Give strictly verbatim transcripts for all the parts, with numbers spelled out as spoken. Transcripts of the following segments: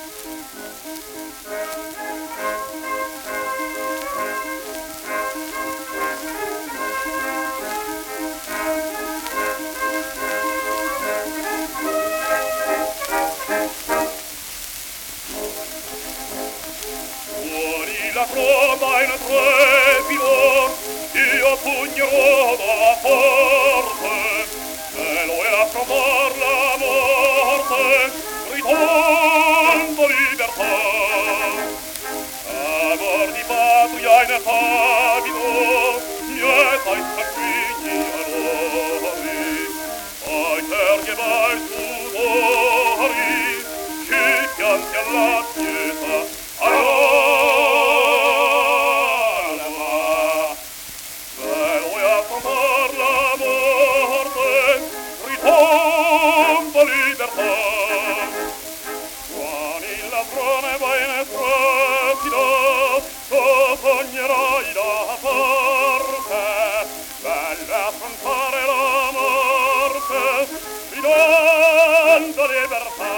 La tromba in trepido, io pugnerò da forte, e lo è a trovar la morte, gridando libertà. Amor di patria in pavido, nieta in sanguigni valori, ai terghe vai sudori, ci pianti alla pietà, sognerai la forte, bella affrontare la morte, gridando libertà.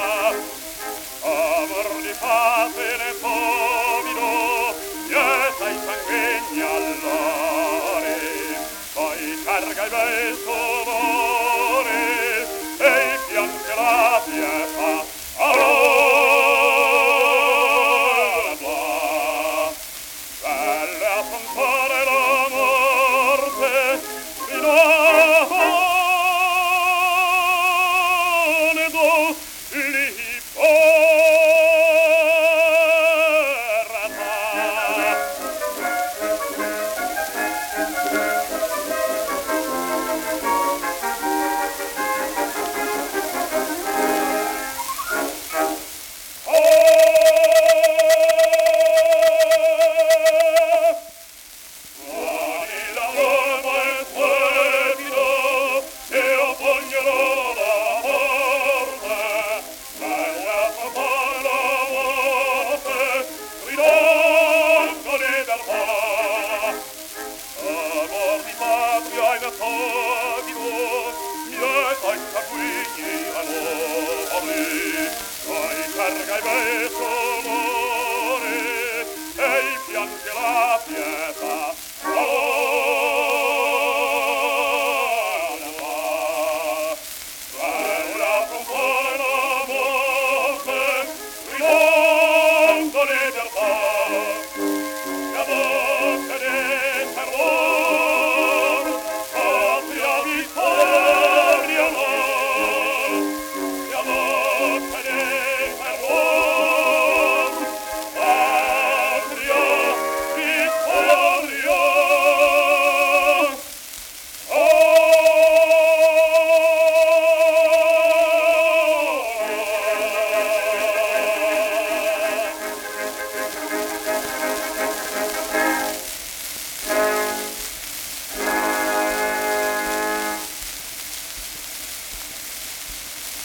Amor di pace ne povido, nieta i sanguigni all'ore, poi carga i bei sonori, e i pianti la pietà.